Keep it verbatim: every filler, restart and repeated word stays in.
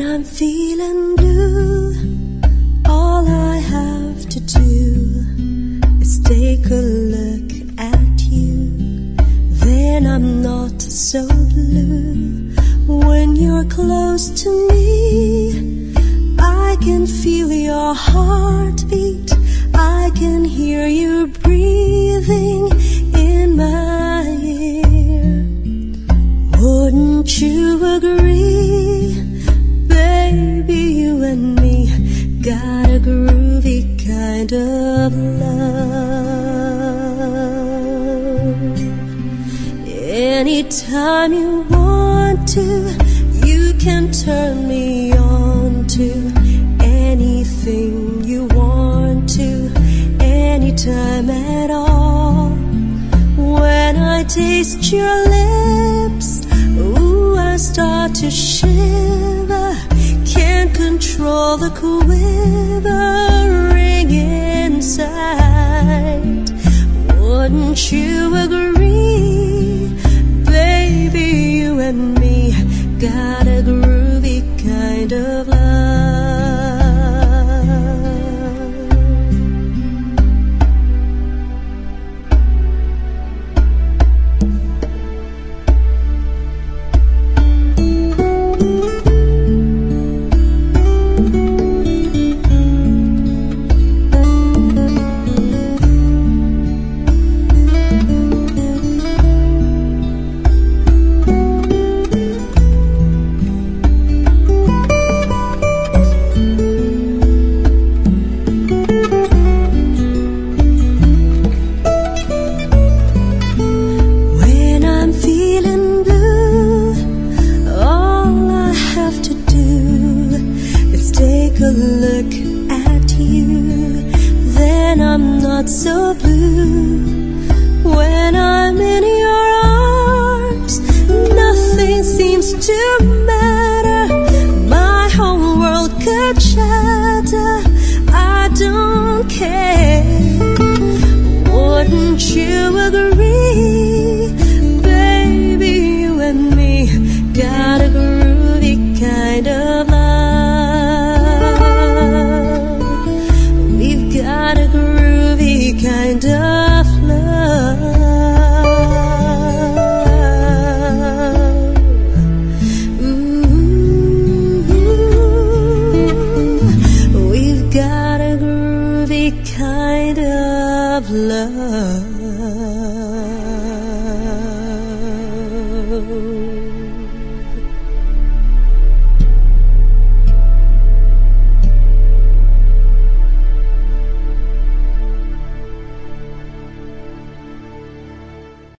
I'm feeling blue, all I have to do is take a look at you. Then I'm not so blue. When you're close to me, I can feel your heartbeat. I can hear you breathing in my ear. Wouldn't you agree, baby, you and me got a groovy kind of love. Anytime you want to, you can turn me on to anything you want to, anytime at all. When I taste your lips, ooh, I start to shiver. Can't control the quivering inside. Wouldn't you agree, baby, you and me got a groovy kind of love. Take a look at you, then I'm not so blue. When I'm in your arms, nothing seems to matter. My whole world could shatter. I don't care. Wouldn't you agree, baby, you and me got a groovy kind of love. Kind of love. Ooh, we've got a groovy kind of love.